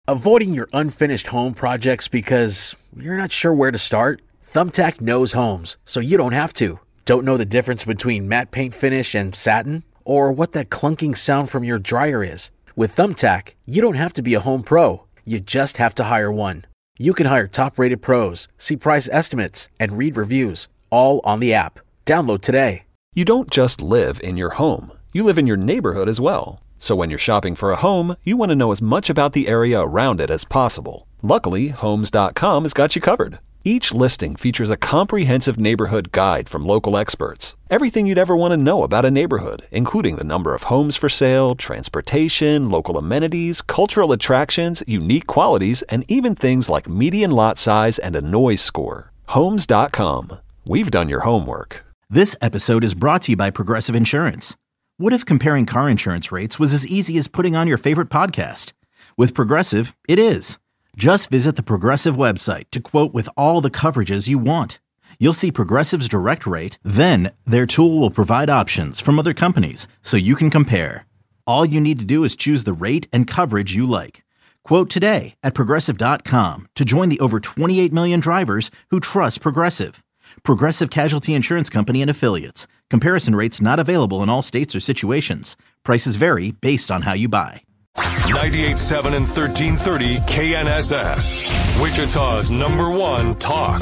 Avoiding your unfinished home projects because you're not sure where to start? Thumbtack knows homes, so you don't have to. Don't know the difference between matte paint finish and satin? Or what that clunking sound from your dryer is? With Thumbtack, you don't have to be a home pro. You just have to hire one. You can hire top-rated pros, see price estimates, and read reviews, all on the app. Download today. You don't just live in your home. You live in your neighborhood as well. So when you're shopping for a home, you want to know as much about the area around it as possible. Luckily, Homes.com has got you covered. Each listing features a comprehensive neighborhood guide from local experts. Everything you'd ever want to know about a neighborhood, including the number of homes for sale, transportation, local amenities, cultural attractions, unique qualities, and even things like median lot size and a noise score. Homes.com. We've done your homework. This episode is brought to you by Progressive Insurance. What if comparing car insurance rates was as easy as putting on your favorite podcast? With Progressive, it is. Just visit the Progressive website to quote with all the coverages you want. You'll see Progressive's direct rate, then their tool will provide options from other companies so you can compare. All you need to do is choose the rate and coverage you like. Quote today at Progressive.com to join the over 28 million drivers who trust Progressive. Progressive Casualty Insurance Company and Affiliates. Comparison rates not available in all states or situations. Prices vary based on how you buy. 98.7 and 1330 KNSS. Wichita's #1 talk.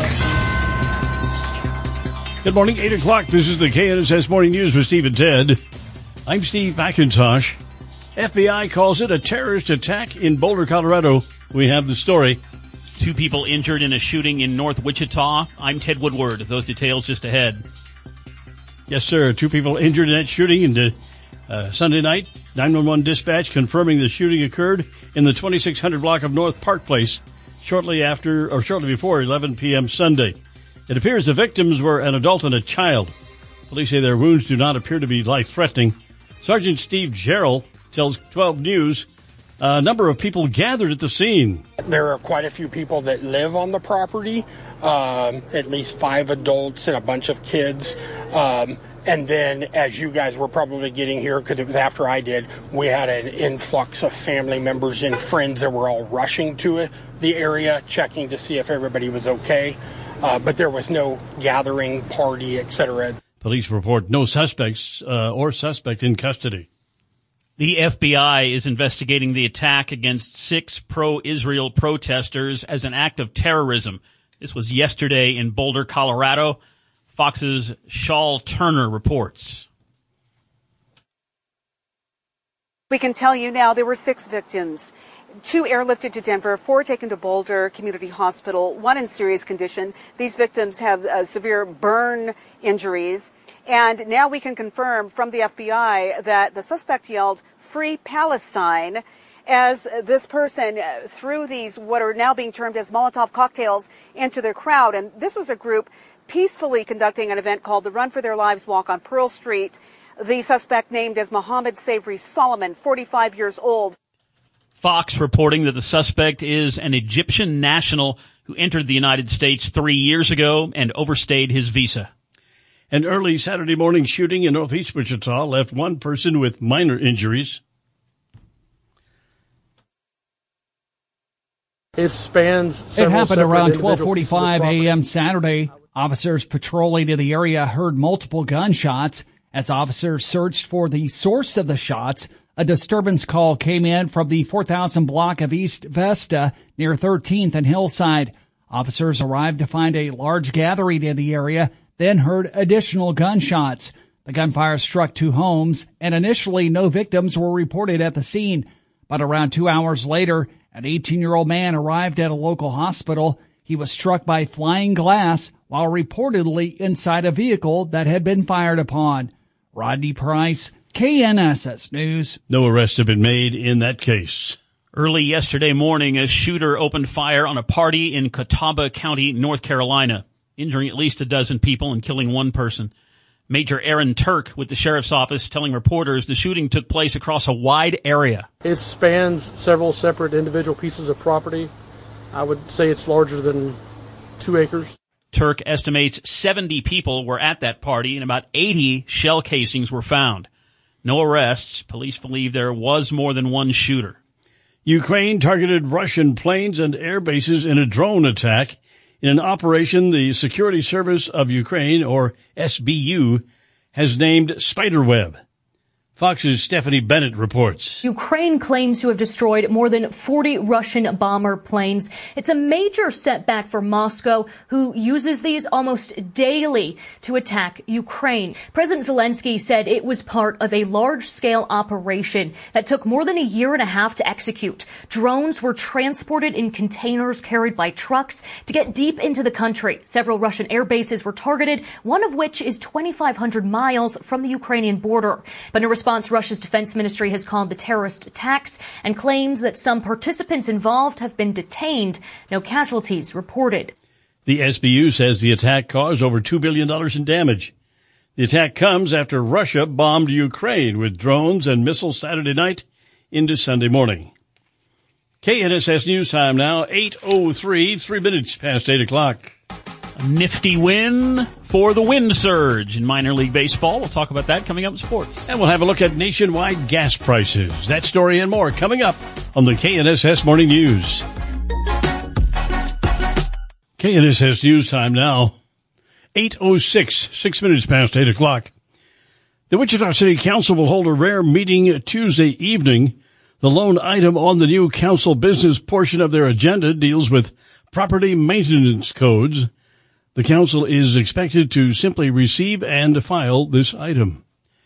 Good morning, 8 o'clock. This is the KNSS Morning News with Steve and Ted. I'm Steve McIntosh. FBI calls it a terrorist attack in Boulder, Colorado. We have the story. 2 people injured in a shooting in North Wichita. I'm Ted Woodward. Those details just ahead. Yes, sir. 2 people injured in that shooting in Sunday night. 911 dispatch confirming the shooting occurred in the 2600 block of North Park Place shortly before 11 p.m. Sunday. It appears the victims were an adult and a child. Police say their wounds do not appear to be life-threatening. Sergeant Steve Jarrell tells 12 News a number of people gathered at the scene. There are quite a few people that live on the property, at least 5 adults and a bunch of kids. And then, as you guys were probably getting here, because it was after I did, we had an influx of family members and friends that were all rushing to the area, checking to see if everybody was okay. But there was no gathering, party, etc. Police report no suspects or suspect in custody. The FBI is investigating the attack against 6 pro-Israel protesters as an act of terrorism. This was yesterday in Boulder, Colorado. Fox's Shaul Turner reports. We can tell you now there were 6 victims. 2 airlifted to Denver, 4 taken to Boulder Community Hospital, 1 in serious condition. These victims have severe burn injuries. And now we can confirm from the FBI that the suspect yelled, "Free Palestine," as this person threw these, what are now being termed as Molotov cocktails, into the crowd. And this was a group peacefully conducting an event called the Run for Their Lives Walk on Pearl Street. The suspect, named as Mohammed Savory Solomon, 45 years old. Fox reporting that the suspect is an Egyptian national who entered the United States 3 years ago and overstayed his visa. An early Saturday morning shooting in northeast Wichita left 1 person with minor injuries. It happened around 12:45 a.m. Saturday. Officers patrolling in the area heard multiple gunshots. As officers searched for the source of the shots, a disturbance call came in from the 4000 block of East Vesta near 13th and Hillside. Officers arrived to find a large gathering in the area, then heard additional gunshots. The gunfire struck 2 homes, and initially no victims were reported at the scene. But around 2 hours later, an 18-year-old man arrived at a local hospital. He was struck by flying glass while reportedly inside a vehicle that had been fired upon. Rodney Price, KNSS News. No arrests have been made in that case. Early yesterday morning, a shooter opened fire on a party in Catawba County, North Carolina, injuring at least a dozen people and killing 1 person. Major Aaron Turk with the sheriff's office telling reporters the shooting took place across a wide area. It spans several separate individual pieces of property. I would say it's larger than 2 acres. Turk estimates 70 people were at that party and about 80 shell casings were found. No arrests. Police believe there was more than 1 shooter. Ukraine targeted Russian planes and air bases in a drone attack in an operation the Security Service of Ukraine, or SBU, has named Spiderweb. Fox's Stephanie Bennett reports. Ukraine claims to have destroyed more than 40 Russian bomber planes. It's a major setback for Moscow, who uses these almost daily to attack Ukraine. President Zelensky said it was part of a large-scale operation that took more than a year and a half to execute. Drones were transported in containers carried by trucks to get deep into the country. Several Russian air bases were targeted, one of which is 2,500 miles from the Ukrainian border. But in response, Russia's defense ministry has called the terrorist attacks and claims that some participants involved have been detained. No casualties reported. The SBU says the attack caused over $2 billion in damage. The attack comes after Russia bombed Ukraine with drones and missiles Saturday night into Sunday morning. KNSS News Time now, 8:03, 3 minutes past 8 o'clock. A nifty win for the Wind Surge in minor league baseball. We'll talk about that coming up in sports. And we'll have a look at nationwide gas prices. That story and more coming up on the KNSS Morning News. KNSS News Time now, 8:06, 6 minutes past 8 o'clock. The Wichita City Council will hold a rare meeting Tuesday evening. The lone item on the new council business portion of their agenda deals with property maintenance codes. The council is expected to simply receive and file this item.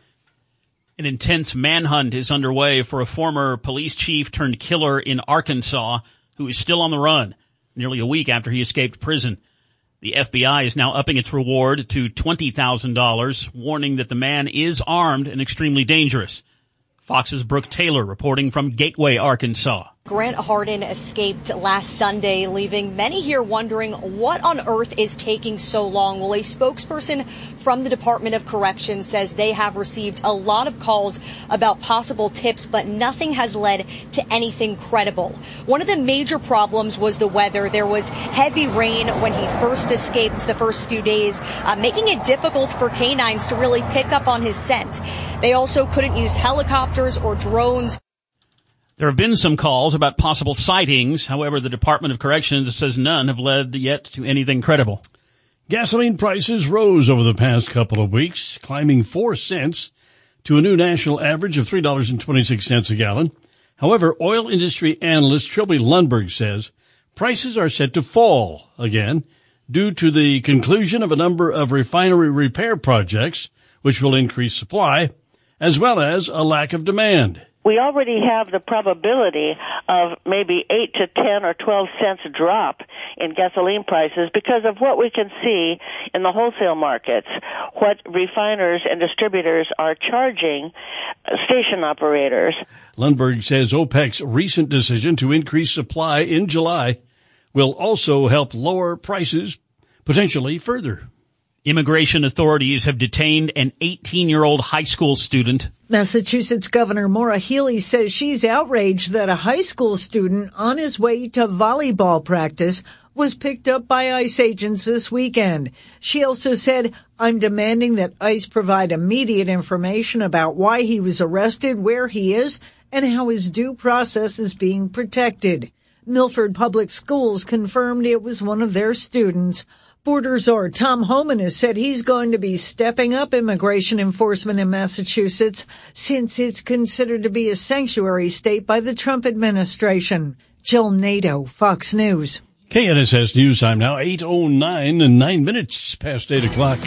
An intense manhunt is underway for a former police chief turned killer in Arkansas who is still on the run, nearly a week after he escaped prison. The FBI is now upping its reward to $20,000, warning that the man is armed and extremely dangerous. Fox's Brooke Taylor reporting from Gateway, Arkansas. Grant Hardin escaped last Sunday, leaving many here wondering what on earth is taking so long. Well, a spokesperson from the Department of Corrections says they have received a lot of calls about possible tips, but nothing has led to anything credible. One of the major problems was the weather. There was heavy rain when he first escaped the first few days, making it difficult for canines to really pick up on his scent. They also couldn't use helicopters or drones. There have been some calls about possible sightings. However, the Department of Corrections says none have led yet to anything credible. Gasoline prices rose over the past couple of weeks, climbing 4 cents to a new national average of $3.26 a gallon. However, oil industry analyst Trilby Lundberg says prices are set to fall again due to the conclusion of a number of refinery repair projects, which will increase supply, as well as a lack of demand. We already have the probability of maybe 8 to 10 or 12 cents drop in gasoline prices because of what we can see in the wholesale markets, what refiners and distributors are charging station operators. Lundberg says OPEC's recent decision to increase supply in July will also help lower prices potentially further. Immigration authorities have detained an 18-year-old high school student. Massachusetts Governor Maura Healey says she's outraged that a high school student on his way to volleyball practice was picked up by ICE agents this weekend. She also said, "I'm demanding that ICE provide immediate information about why he was arrested, where he is, and how his due process is being protected." Milford Public Schools confirmed it was one of their students. Border Czar Tom Homan has said he's going to be stepping up immigration enforcement in Massachusetts since it's considered to be a sanctuary state by the Trump administration. Jill Nato, Fox News. KNSS News Time now, 8:09 and 9 minutes past 8 o'clock.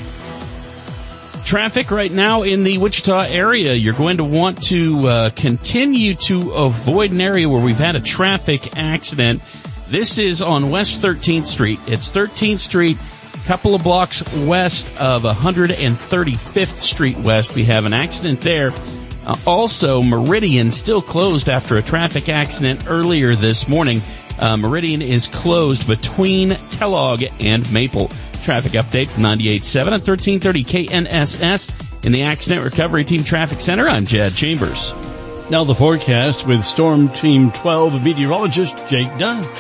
Traffic right now in the Wichita area. You're going to want to continue to avoid an area where we've had a traffic accident. This is on West 13th Street. It's 13th Street, a couple of blocks west of 135th Street West. We have an accident there. Also, Meridian still closed after a traffic accident earlier this morning. Meridian is closed between Kellogg and Maple. Traffic update from 98.7 and 1330 KNSS in the Accident Recovery Team Traffic Center. I'm Jad Chambers. Now the forecast with Storm Team 12 meteorologist Jake Dunn.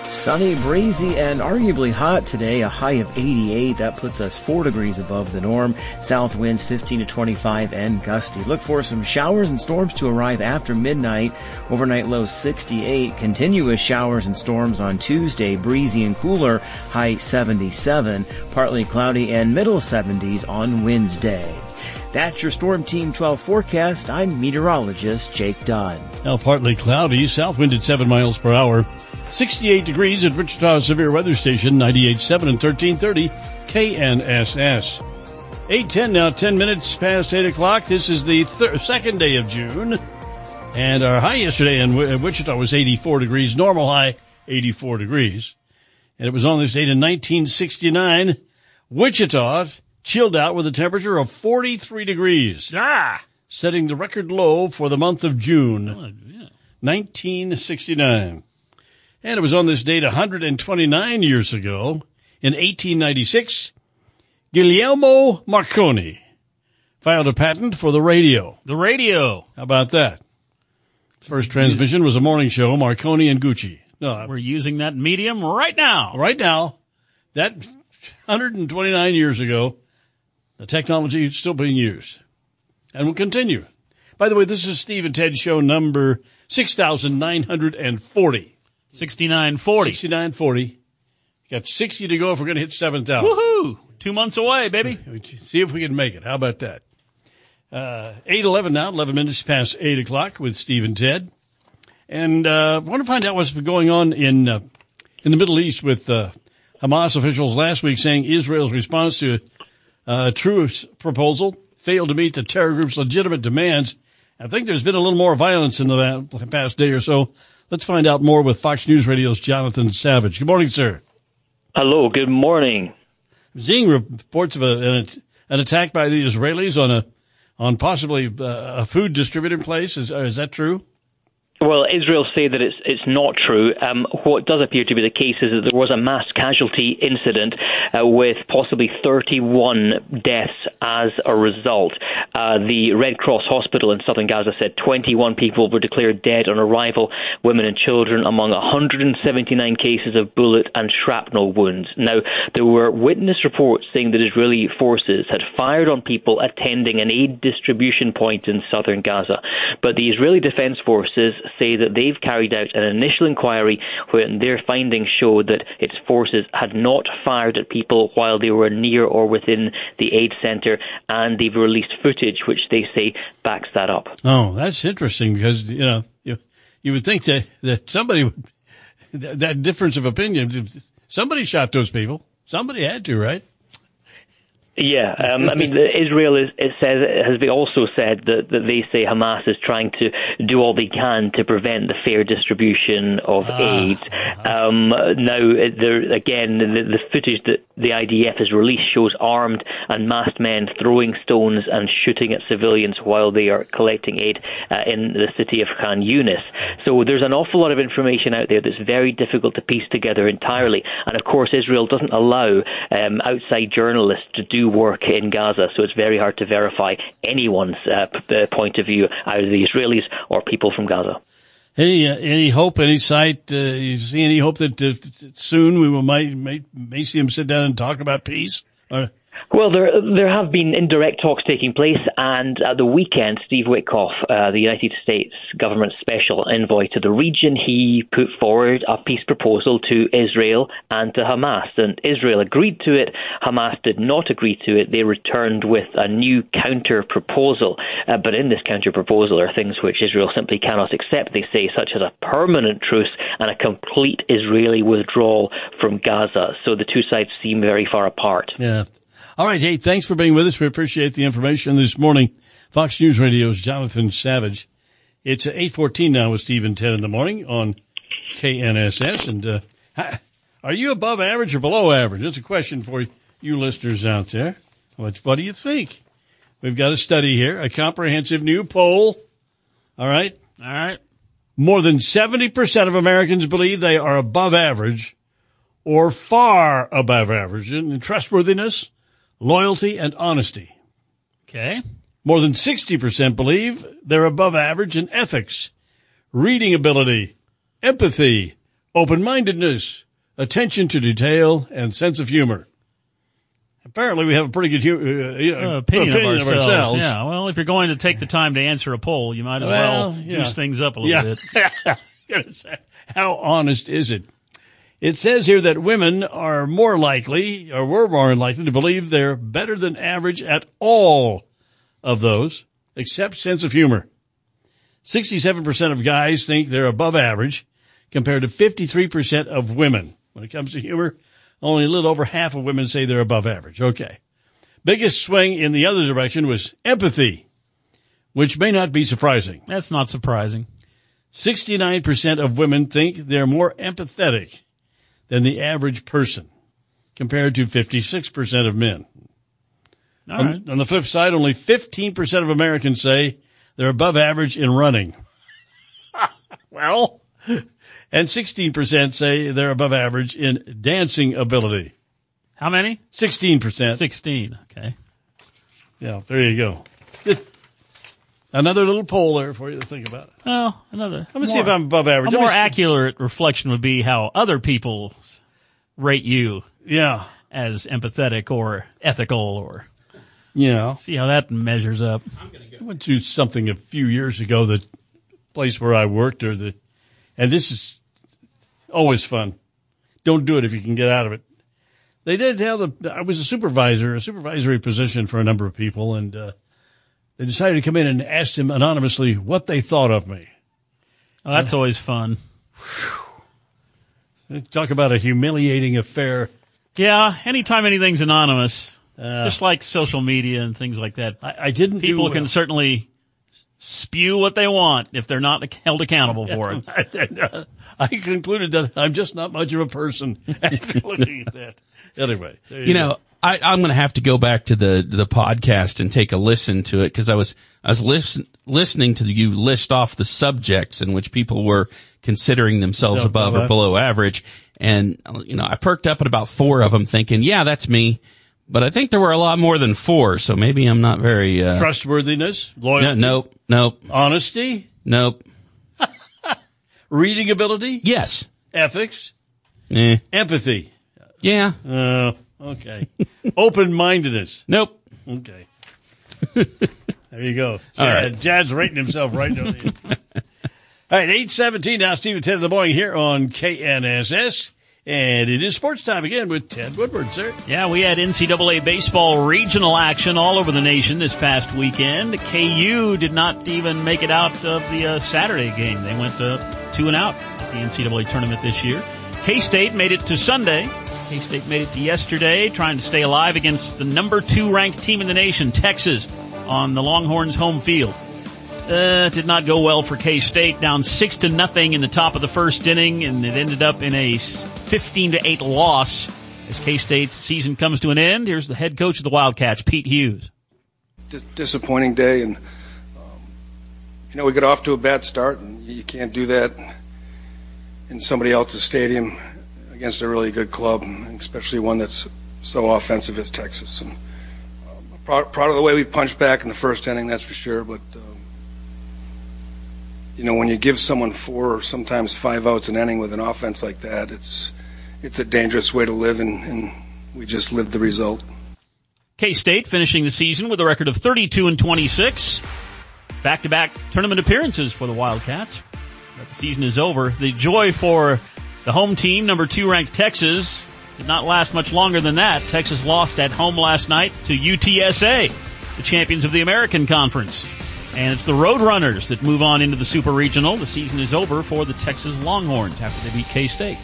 Sunny, breezy, and arguably hot today, a high of 88. That puts us 4 degrees above the norm. South winds 15 to 25 and gusty. Look for some showers and storms to arrive after midnight. Overnight low 68. Continuous showers and storms on Tuesday. Breezy and cooler, high 77. Partly cloudy and middle 70s on Wednesday. That's your Storm Team 12 forecast. I'm meteorologist Jake Dodd. Now partly cloudy, south wind at 7 miles per hour. 68 degrees at Wichita Severe Weather Station, 98.7 and 1330 KNSS. 8:10 now, 10 minutes past 8 o'clock. This is the second day of June. And our high yesterday in Wichita was 84 degrees, normal high 84 degrees. And it was on this date in 1969. Wichita chilled out with a temperature of 43 degrees. Setting the record low for the month of June, 1969. And it was on this date 129 years ago, in 1896, Guglielmo Marconi filed a patent for the radio. The radio. How about that? First transmission was a morning show, Marconi and Gucci. No, we're using that medium right now. Right now. That 129 years ago, the technology is still being used and will continue. By the way, this is Steve and Ted show number 6,940. 6940. 6940. Got 60 to go if we're going to hit 7,000. Woohoo! 2 months away, baby. See if we can make it. How about that? 8:11 now, 11 minutes past 8 o'clock with Steve and Ted. And I want to find out what's been going on in the Middle East with Hamas officials last week saying Israel's response to a truce proposal failed to meet the terror group's legitimate demands. I think there's been a little more violence in the past day or so. Let's find out more with Fox News Radio's Jonathan Savage. Good morning, sir. Hello, good morning. I'm seeing reports of an attack by the Israelis on possibly a food distributor place. Is that true? Well, Israel say that it's not true. What does appear to be the case is that there was a mass casualty incident with possibly 31 deaths as a result. The Red Cross Hospital in southern Gaza said 21 people were declared dead on arrival, women and children, among 179 cases of bullet and shrapnel wounds. Now, there were witness reports saying that Israeli forces had fired on people attending an aid distribution point in southern Gaza. But the Israeli Defense Forces say that they've carried out an initial inquiry when their findings show that its forces had not fired at people while they were near or within the aid center, and they've released footage which they say backs that up. Oh, that's interesting because, you would think that somebody would, that difference of opinion, somebody shot those people. Somebody had to, right? Yeah, I mean, Israel has also said that they say Hamas is trying to do all they can to prevent the fair distribution of aid. Now, the footage that the IDF has released shows armed and masked men throwing stones and shooting at civilians while they are collecting aid in the city of Khan Yunis. So there's an awful lot of information out there that's very difficult to piece together entirely. And of course, Israel doesn't allow outside journalists to do work in Gaza, so it's very hard to verify anyone's point of view, either the Israelis or people from Gaza. Any hope, any sight? You see any hope that soon we may see him sit down and talk about peace? Well, there have been indirect talks taking place, and at the weekend, Steve Witkoff, the United States government special envoy to the region, he put forward a peace proposal to Israel and to Hamas, and Israel agreed to it. Hamas did not agree to it. They returned with a new counter proposal, but in this counter proposal are things which Israel simply cannot accept, they say, such as a permanent truce and a complete Israeli withdrawal from Gaza. So the two sides seem very far apart. Yeah. All right, hey, thanks for being with us. We appreciate the information this morning. Fox News Radio's Jonathan Savage. It's 8:14 now with Steve and Ted in the morning on KNSS. And are you above average or below average? That's a question for you listeners out there. What do you think? We've got a study here, a comprehensive new poll. All right? All right. More than 70% of Americans believe they are above average or far above average in trustworthiness, loyalty, and honesty. Okay. More than 60% believe they're above average in ethics, reading ability, empathy, open-mindedness, attention to detail, and sense of humor. Apparently, we have a pretty good opinion of ourselves. Yeah, well, if you're going to take the time to answer a poll, you might as well juice things up a little bit. How honest is it? It says here that women are more likely, or were more likely, to believe they're better than average at all of those, except sense of humor. 67% of guys think they're above average, compared to 53% of women. When it comes to humor, only a little over half of women say they're above average. Okay. Biggest swing in the other direction was empathy, which may not be surprising. That's not surprising. 69% of women think they're more empathetic than the average person, compared to 56% of men. All right. On the flip side, only 15% of Americans say they're above average in running. Well, and 16% say they're above average in dancing ability. How many? 16%. 16, okay. Yeah, there you go. Another little poll there for you to think about. Well, another. Let me see if I'm above average. A more accurate reflection would be how other people rate you. Yeah. As empathetic or ethical or. Yeah. See how that measures up. I went to something a few years ago, the place where I worked, and this is always fun. Don't do it if you can get out of it. They did have I was a supervisory position for a number of people, and they decided to come in and ask them anonymously what they thought of me. Oh, that's always fun. Talk about a humiliating affair. Yeah, anytime anything's anonymous, just like social media and things like that. I didn't. People can certainly spew what they want if they're not held accountable for it. I concluded that I'm just not much of a person after looking at that. Anyway, you know, I'm going to have to go back to the podcast and take a listen to it, because I was listening to you list off the subjects in which people were considering themselves above or below average, and I perked up at about 4 of them, thinking, yeah, that's me. But I think there were a lot more than 4, so maybe I'm not very trustworthiness, loyalty, nope, honesty, nope, reading ability, yes, ethics, empathy, yeah, okay, open-mindedness, nope, okay. There you go. Jad's rating himself right now. All right, 8:17 now. Steve at 10 in the morning here on KNSS. And it is sports time again with Ted Woodward, sir. Yeah, we had NCAA baseball regional action all over the nation this past weekend. KU did not even make it out of the Saturday game. They went 2 and out at the NCAA tournament this year. K-State made it to Sunday. K-State made it to yesterday, trying to stay alive against the number 2 ranked team in the nation, Texas, on the Longhorns' home field. It did not go well for K-State, down 6-0 in the top of the first inning, and it ended up in a 15-8 loss as K-State's season comes to an end. Here's the head coach of the Wildcats, Pete Hughes. Disappointing day, and we got off to a bad start, and you can't do that in somebody else's stadium against a really good club, especially one that's so offensive as Texas. And proud of the way we punched back in the first inning, that's for sure, but when you give someone 4 or sometimes 5 outs an inning with an offense like that, it's a dangerous way to live, and we just lived the result. K-State finishing the season with a record of 32-26. Back-to-back tournament appearances for the Wildcats. But the season is over. The joy for the home team, number 2 ranked Texas, did not last much longer than that. Texas lost at home last night to UTSA, the champions of the American Conference. And it's the Roadrunners that move on into the Super Regional. The season is over for the Texas Longhorns after they beat K-State.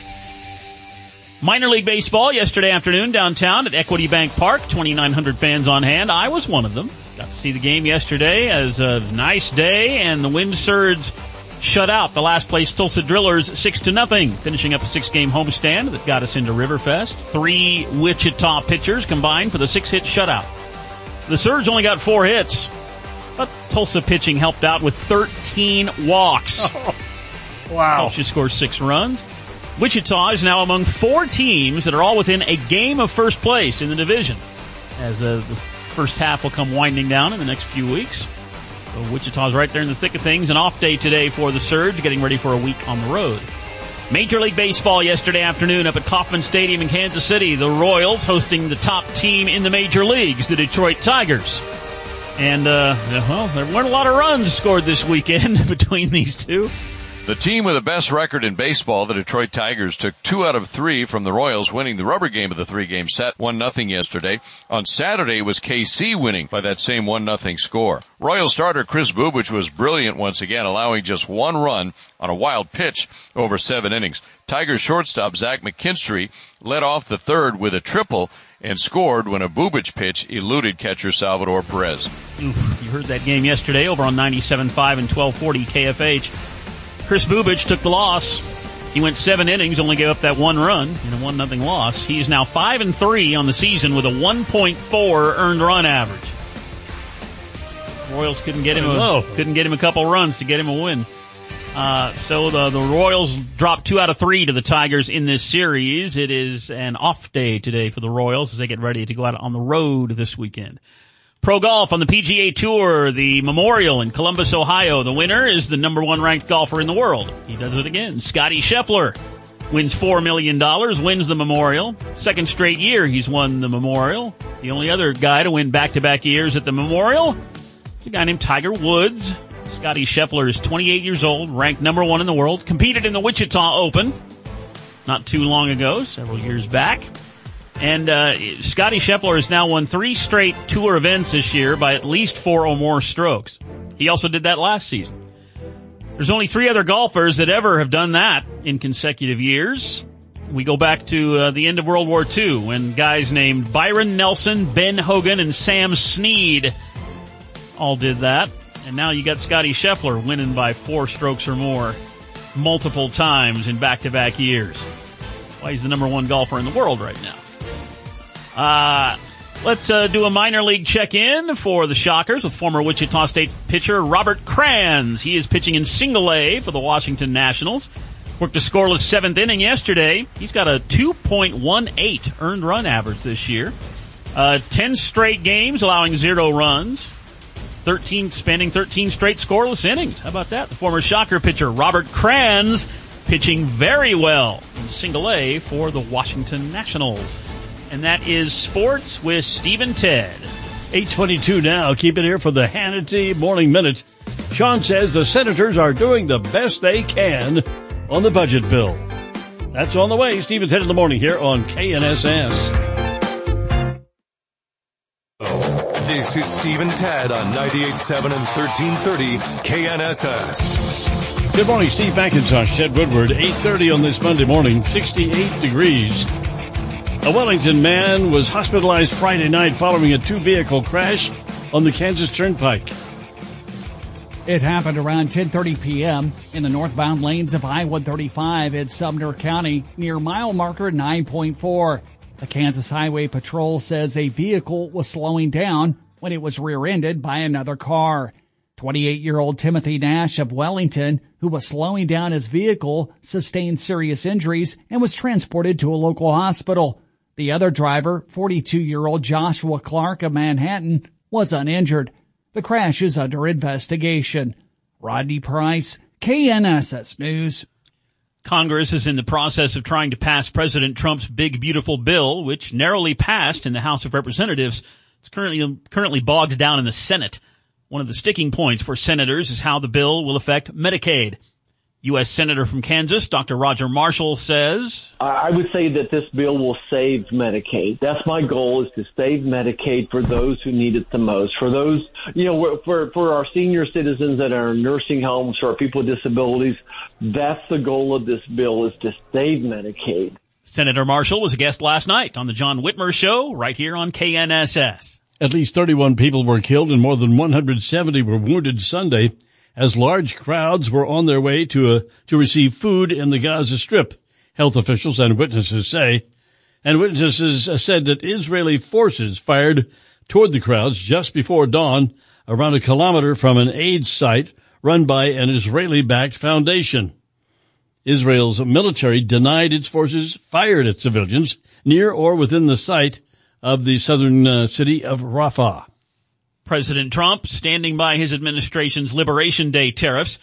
Minor League Baseball yesterday afternoon downtown at Equity Bank Park. 2,900 fans on hand. I was one of them. Got to see the game yesterday as a nice day, and the Wind Surge shut out the last place Tulsa Drillers 6-0, finishing up a 6-game homestand that got us into Riverfest. 3 Wichita pitchers combined for the 6-hit shutout. The Surge only got 4 hits. But Tulsa pitching helped out with 13 walks. Oh, wow. Helps you score 6 runs. Wichita is now among 4 teams that are all within a game of first place in the division, as the first half will come winding down in the next few weeks. So Wichita's right there in the thick of things. An off day today for the Surge, getting ready for a week on the road. Major League Baseball yesterday afternoon up at Kauffman Stadium in Kansas City. The Royals hosting the top team in the major leagues, the Detroit Tigers. And, there weren't a lot of runs scored this weekend between these two. The team with the best record in baseball, the Detroit Tigers, took 2 out of 3 from the Royals, winning the rubber game of the 3-game set, 1-0 yesterday. On Saturday, it was KC winning by that same 1-0 score. Royal starter Kris Bubic was brilliant once again, allowing just 1 run on a wild pitch over 7 innings. Tigers shortstop Zach McKinstry led off the third with a triple and scored when a Bubic pitch eluded catcher Salvador Perez. You heard that game yesterday over on 97.5 and 1240 KFH. Kris Bubic took the loss. He went 7 innings, only gave up that 1 run in a 1-0 loss. He is now 5-3 on the season with a 1.4 earned run average. Royals couldn't get him a couple runs to get him a win. So the Royals dropped 2 out of 3 to the Tigers in this series. It is an off day today for the Royals as they get ready to go out on the road this weekend. Pro golf on the PGA Tour, the Memorial in Columbus, Ohio. The winner is the number 1 ranked golfer in the world. He does it again. Scotty Scheffler wins $4 million, wins the Memorial. 2nd straight year he's won the Memorial. The only other guy to win back-to-back years at the Memorial is a guy named Tiger Woods. Scotty Scheffler is 28 years old, ranked number 1 in the world, competed in the Wichita Open not too long ago, several years back. And Scotty Scheffler has now won 3 straight tour events this year by at least 4 or more strokes. He also did that last season. There's only 3 other golfers that ever have done that in consecutive years. We go back to the end of World War II when guys named Byron Nelson, Ben Hogan, and Sam Snead all did that. And now you got Scotty Scheffler winning by 4 strokes or more multiple times in back-to-back years. Why he's the number 1 golfer in the world right now. Let's do a minor league check-in for the Shockers with former Wichita State pitcher Robert Kranz. He is pitching in Single-A for the Washington Nationals. Worked a scoreless 7th inning yesterday. He's got a 2.18 earned run average this year. 10 straight games allowing 0 runs. Spanning 13 straight scoreless innings. How about that? The former Shocker pitcher Robert Kranz pitching very well in Single-A for the Washington Nationals. And that is sports with Steve and Ted. 8:22 now. Keep it here for the Hannity Morning Minute. Sean says the senators are doing the best they can on the budget bill. That's on the way. Steve and Ted in the morning here on KNSS. This is Steve and Ted on 98.7 and 1330 KNSS. Good morning, Steve McIntosh, Ted Woodward. 8:30 on this Monday morning, 68 degrees. A Wellington man was hospitalized Friday night following a 2-vehicle crash on the Kansas Turnpike. It happened around 10:30 p.m. in the northbound lanes of I-135 in Sumner County near mile marker 9.4. The Kansas Highway Patrol says a vehicle was slowing down when it was rear-ended by another car. 28-year-old Timothy Nash of Wellington, who was slowing down his vehicle, sustained serious injuries and was transported to a local hospital. The other driver, 42-year-old Joshua Clark of Manhattan, was uninjured. The crash is under investigation. Rodney Price, KNSS News. Congress is in the process of trying to pass President Trump's big, beautiful bill, which narrowly passed in the House of Representatives. It's currently bogged down in the Senate. One of the sticking points for senators is how the bill will affect Medicaid. U.S. Senator from Kansas, Dr. Roger Marshall, says, I would say that this bill will save Medicaid. That's my goal, is to save Medicaid for those who need it the most. For those, for our senior citizens that are in nursing homes, for our people with disabilities, that's the goal of this bill, is to save Medicaid. Senator Marshall was a guest last night on the John Whitmer Show, right here on KNSS. At least 31 people were killed and more than 170 were wounded Sunday as large crowds were on their way to receive food in the Gaza Strip, health officials and witnesses say. And witnesses said that Israeli forces fired toward the crowds just before dawn, around a kilometer from an aid site run by an Israeli-backed foundation. Israel's military denied its forces fired at civilians near or within the site of the southern city of Rafah. President Trump standing by his administration's Liberation Day tariffs.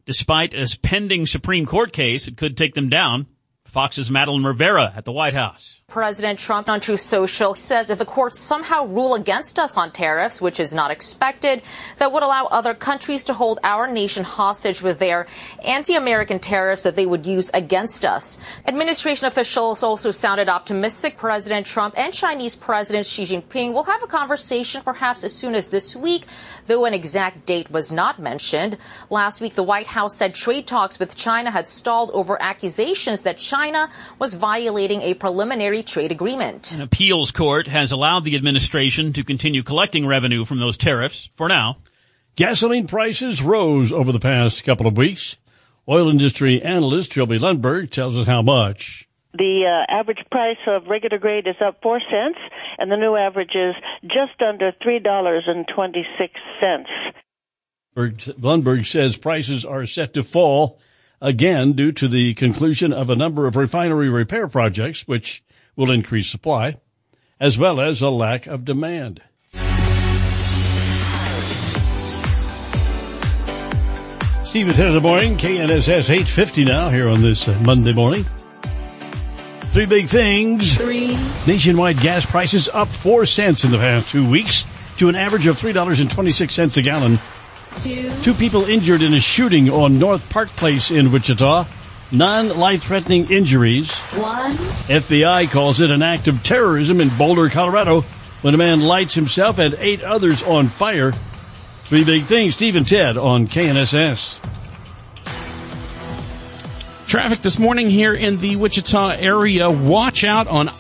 Despite a pending Supreme Court case, it could take them down. Fox's Madeline Rivera at the White House. President Trump on Truth Social says if the courts somehow rule against us on tariffs, which is not expected, that would allow other countries to hold our nation hostage with their anti-American tariffs that they would use against us. Administration officials also sounded optimistic. President Trump and Chinese President Xi Jinping will have a conversation perhaps as soon as this week, though an exact date was not mentioned. Last week, the White House said trade talks with China had stalled over accusations that China was violating a preliminary trade agreement. An appeals court has allowed the administration to continue collecting revenue from those tariffs for now. Gasoline prices rose over the past couple of weeks. Oil industry analyst Trilby Lundberg tells us how much. The average price of regular grade is up 4 cents, and the new average is just under $3.26. Lundberg says prices are set to fall again due to the conclusion of a number of refinery repair projects, which will increase supply, as well as a lack of demand. Steve at 10 in the morning, KNSS 850 now here on this Monday morning. Three big things. Nationwide gas prices up 4 cents in the past 2 weeks to an average of $3.26 a gallon. Two people injured in a shooting on North Park Place in Wichita. Non-life-threatening injuries. FBI calls it an act of terrorism in Boulder, Colorado, when a man lights himself and 8 others on fire. Three big things. Steve and Ted on KNSS. Traffic this morning here in the Wichita area. Watch out on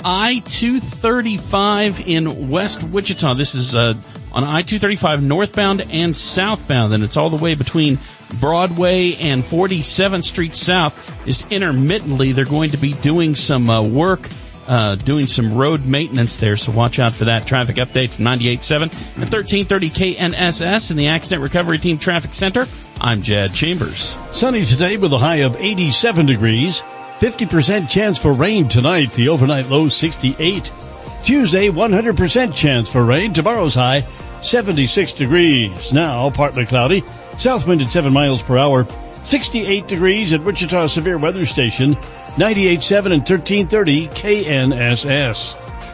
I-235 in West Wichita. This is on I-235 northbound and southbound, and it's all the way between Broadway and 47th Street South. Just intermittently, they're going to be doing some work, doing some road maintenance there, so watch out for that. Traffic update from 98.7 and 1330 KNSS in the Accident Recovery Team Traffic Center. I'm Jad Chambers. Sunny today with a high of 87 degrees. 50% chance for rain tonight. The overnight low 68. Tuesday, 100% chance for rain. Tomorrow's high 76 degrees. Now partly cloudy. South wind at 7 miles per hour. 68 degrees at Wichita Severe Weather Station. 98.7 and 1330 KNSS.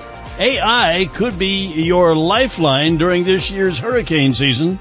AI could be your lifeline during this year's hurricane season.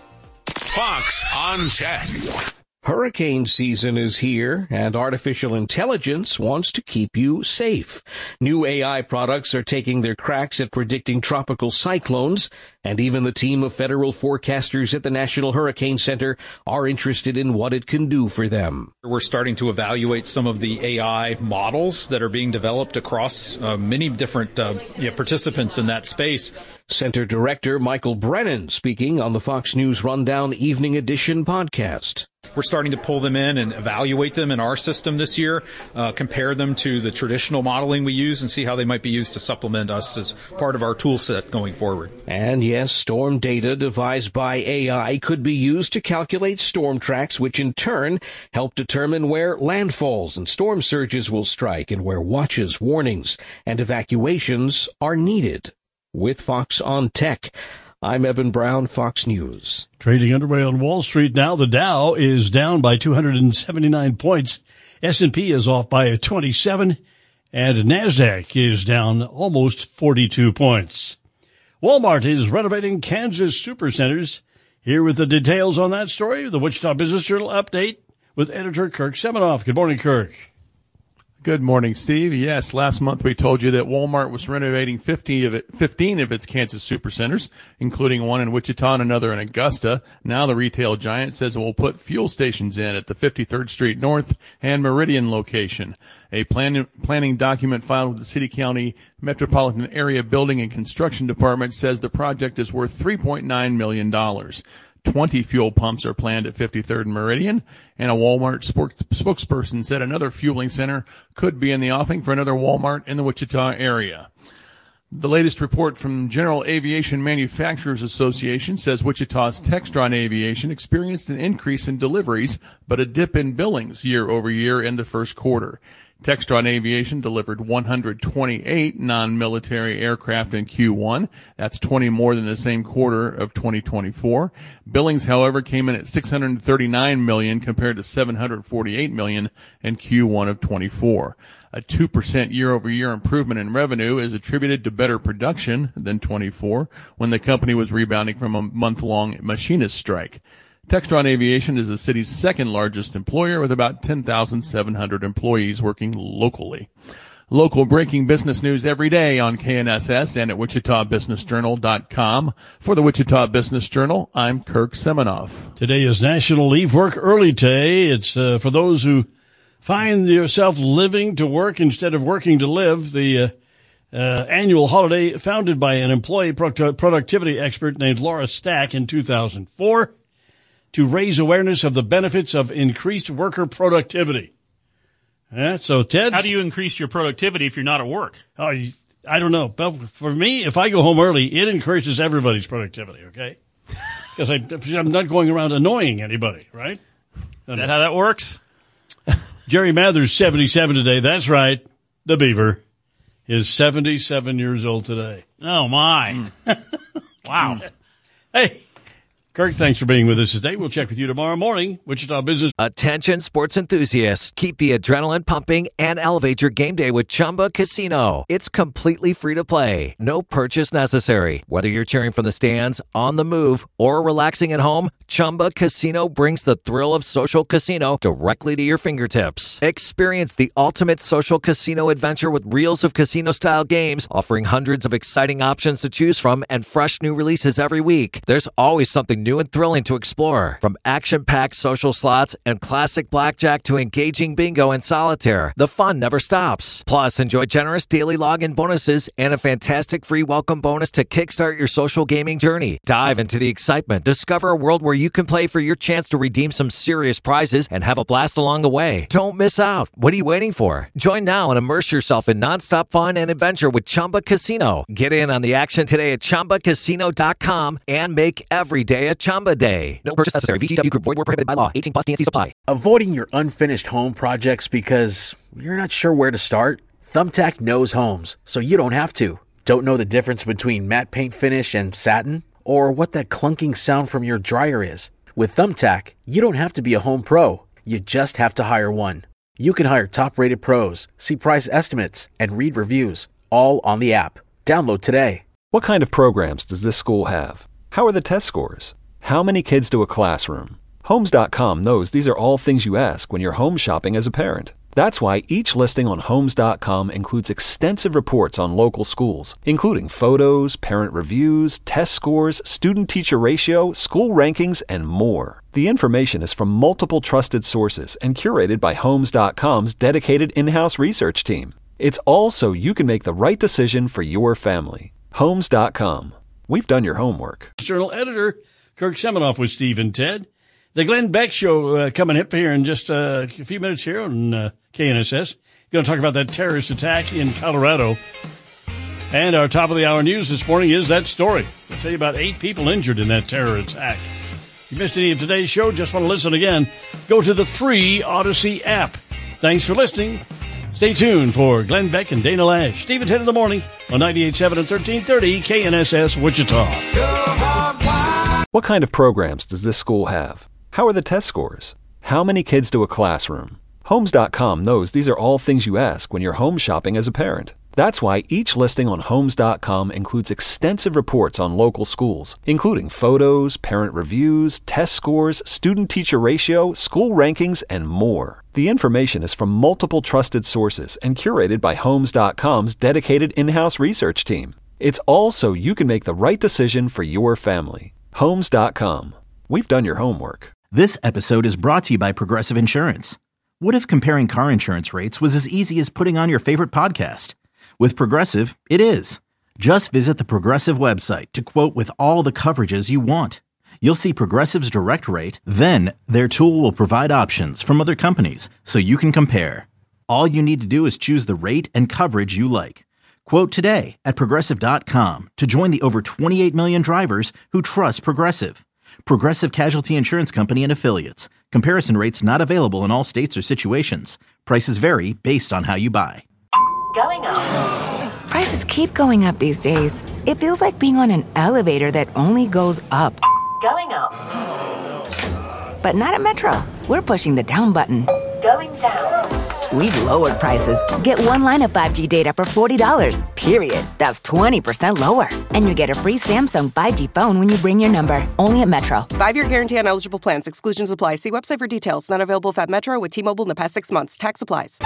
Fox on Tech. Hurricane season is here, and artificial intelligence wants to keep you safe. New AI products are taking their cracks at predicting tropical cyclones, and even the team of federal forecasters at the National Hurricane Center are interested in what it can do for them. We're starting to evaluate some of the AI models that are being developed across many different participants in that space. Center Director Michael Brennan speaking on the Fox News Rundown Evening Edition podcast. We're starting to pull them in and evaluate them in our system this year, compare them to the traditional modeling we use, and see how they might be used to supplement us as part of our tool set going forward. And yes, storm data devised by AI could be used to calculate storm tracks, which in turn help determine where landfalls and storm surges will strike and where watches, warnings, and evacuations are needed. With Fox on Tech, I'm Eben Brown, Fox News. Trading underway on Wall Street now. The Dow is down by 279 points. S&P is off by 27, and NASDAQ is down almost 42 points. Walmart is renovating Kansas supercenters. Here with the details on that story, the Wichita Business Journal update with editor Kirk Seminoff. Good morning, Kirk. Good morning, Steve. Yes, last month we told you that Walmart was renovating 15 of its Kansas supercenters, including one in Wichita and another in Augusta. Now the retail giant says it will put fuel stations in at the 53rd Street North and Meridian location. A planning document filed with the City-County Metropolitan Area Building and Construction Department says the project is worth $3.9 million. 20 fuel pumps are planned at 53rd and Meridian, and a Walmart spokesperson said another fueling center could be in the offing for another Walmart in the Wichita area. The latest report from General Aviation Manufacturers Association says Wichita's Textron Aviation experienced an increase in deliveries, but a dip in billings year over year in the first quarter. Textron Aviation delivered 128 non-military aircraft in Q1. That's 20 more than the same quarter of 2024. Billings, however, came in at $639 million compared to $748 million in Q1 of 24. A 2% year-over-year improvement in revenue is attributed to better production than 24, when the company was rebounding from a month-long machinist strike. Textron Aviation is the city's second largest employer with about 10,700 employees working locally. Local breaking business news every day on KNSS and at WichitaBusinessJournal.com. For the Wichita Business Journal, I'm Kirk Seminoff. Today is National Leave Work Early Day. It's for those who find yourself living to work instead of working to live. The annual holiday founded by an employee productivity expert named Laura Stack in 2004. To raise awareness of the benefits of increased worker productivity. So, Ted? How do you increase your productivity if you're not at work? Oh, I don't know. But for me, if I go home early, it increases everybody's productivity, okay? Because I'm not going around annoying anybody, right? Is that how that works? Jerry Mather's 77 today. That's right. The Beaver is 77 years old today. Oh, my. Wow. Hey. Kirk, thanks for being with us today. We'll check with you tomorrow morning. Wichita Business. Attention sports enthusiasts. Keep the adrenaline pumping and elevate your game day with Chumba Casino. It's completely free to play. No purchase necessary. Whether you're cheering from the stands, on the move, or relaxing at home, Chumba Casino brings the thrill of social casino directly to your fingertips. Experience the ultimate social casino adventure with reels of casino-style games, offering hundreds of exciting options to choose from and fresh new releases every week. There's always something new and thrilling to explore. From action-packed social slots and classic blackjack to engaging bingo and solitaire, the fun never stops. Plus, enjoy generous daily login bonuses and a fantastic free welcome bonus to kickstart your social gaming journey. Dive into the excitement. Discover a world where you can play for your chance to redeem some serious prizes and have a blast along the way. Don't miss out. What are you waiting for? Join now and immerse yourself in nonstop fun and adventure with Chumba Casino. Get in on the action today at ChumbaCasino.com and make every day a Chumba day. No purchase necessary. VGW Group. Void where prohibited by law. 18+ TNCs apply. Avoiding your unfinished home projects because you're not sure where to start? Thumbtack knows homes, so you don't have to. Don't know the difference between matte paint finish and satin? Or what that clunking sound from your dryer is? With Thumbtack, you don't have to be a home pro. You just have to hire one. You can hire top-rated pros, see price estimates, and read reviews, all on the app. Download today. What kind of programs does this school have? How are the test scores? How many kids do a classroom? Homes.com knows these are all things you ask when you're home shopping as a parent. That's why each listing on Homes.com includes extensive reports on local schools, including photos, parent reviews, test scores, student-teacher ratio, school rankings, and more. The information is from multiple trusted sources and curated by Homes.com's dedicated in-house research team. It's all so you can make the right decision for your family. Homes.com. We've done your homework. Journal editor Kirk Seminoff with Steve and Ted. The Glenn Beck Show coming up here in just a few minutes here on KNSS. Going to talk about that terrorist attack in Colorado. And our top of the hour news this morning is that story. I'll tell you about 8 people injured in that terror attack. If you missed any of today's show, just want to listen again, go to the free Odyssey app. Thanks for listening. Stay tuned for Glenn Beck and Dana Lash. Steve and Ted in the morning on 98.7 and 1330 KNSS Wichita. What kind of programs does this school have? How are the test scores? How many kids do a classroom? Homes.com knows these are all things you ask when you're home shopping as a parent. That's why each listing on Homes.com includes extensive reports on local schools, including photos, parent reviews, test scores, student-teacher ratio, school rankings, and more. The information is from multiple trusted sources and curated by Homes.com's dedicated in-house research team. It's all so you can make the right decision for your family. Homes.com. We've done your homework. This episode is brought to you by Progressive Insurance. What if comparing car insurance rates was as easy as putting on your favorite podcast? With Progressive, it is. Just visit the Progressive website to quote with all the coverages you want. You'll see Progressive's direct rate, then their tool will provide options from other companies so you can compare. All you need to do is choose the rate and coverage you like. Quote today at Progressive.com to join the over 28 million drivers who trust Progressive. Progressive Casualty Insurance Company and Affiliates. Comparison rates not available in all states or situations. Prices vary based on how you buy. Going up. Prices keep going up these days. It feels like being on an elevator that only goes up. Going up. But not at Metro. We're pushing the down button. Going down. We've lowered prices. Get one line of 5G data for $40, period. That's 20% lower. And you get a free Samsung 5G phone when you bring your number. Only at Metro. 5-year guarantee on eligible plans. Exclusions apply. See website for details. Not available at Metro with T-Mobile in the past 6 months. Tax applies.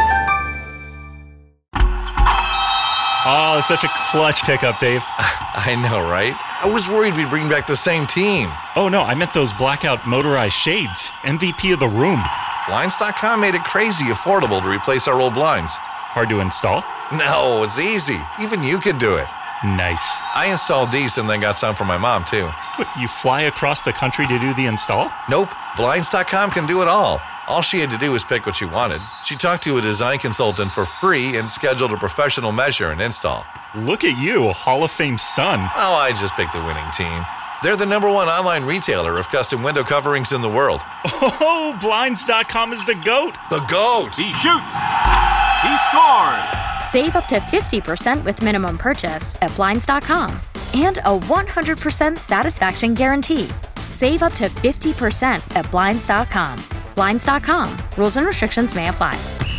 Oh, such a clutch pickup, Dave. I know, right? I was worried we'd bring back the same team. Oh, no, I meant those blackout motorized shades. MVP of the room. Blinds.com made it crazy affordable to replace our old blinds. Hard to install? No, it's easy. Even you could do it. Nice. I installed these and then got some for my mom, too. What, you fly across the country to do the install? Nope. Blinds.com can do it all. All she had to do was pick what she wanted. She talked to a design consultant for free and scheduled a professional measure and install. Look at you, a Hall of Fame son. Oh, I just picked the winning team. They're the #1 online retailer of custom window coverings in the world. Oh, Blinds.com is the GOAT. The GOAT. He shoots. He scores. Save up to 50% with minimum purchase at Blinds.com. And a 100% satisfaction guarantee. Save up to 50% at Blinds.com. Blinds.com. Rules and restrictions may apply.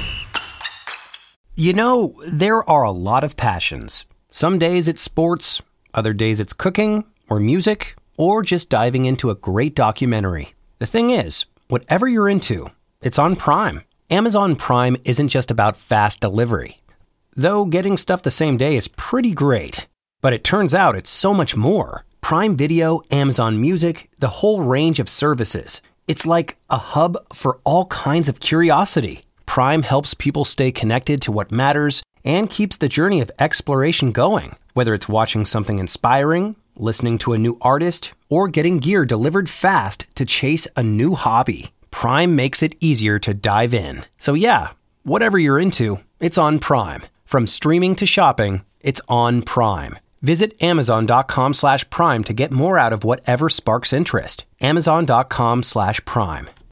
You know, there are a lot of passions. Some days it's sports, other days it's cooking, or music, or just diving into a great documentary. The thing is, whatever you're into, it's on Prime. Amazon Prime isn't just about fast delivery. Though getting stuff the same day is pretty great. But it turns out it's so much more. Prime Video, Amazon Music, the whole range of services. It's like a hub for all kinds of curiosity. Prime helps people stay connected to what matters and keeps the journey of exploration going. Whether it's watching something inspiring, listening to a new artist, or getting gear delivered fast to chase a new hobby, Prime makes it easier to dive in. So yeah, whatever you're into, it's on Prime. From streaming to shopping, it's on Prime. Visit Amazon.com/Prime to get more out of whatever sparks interest. Amazon.com/Prime.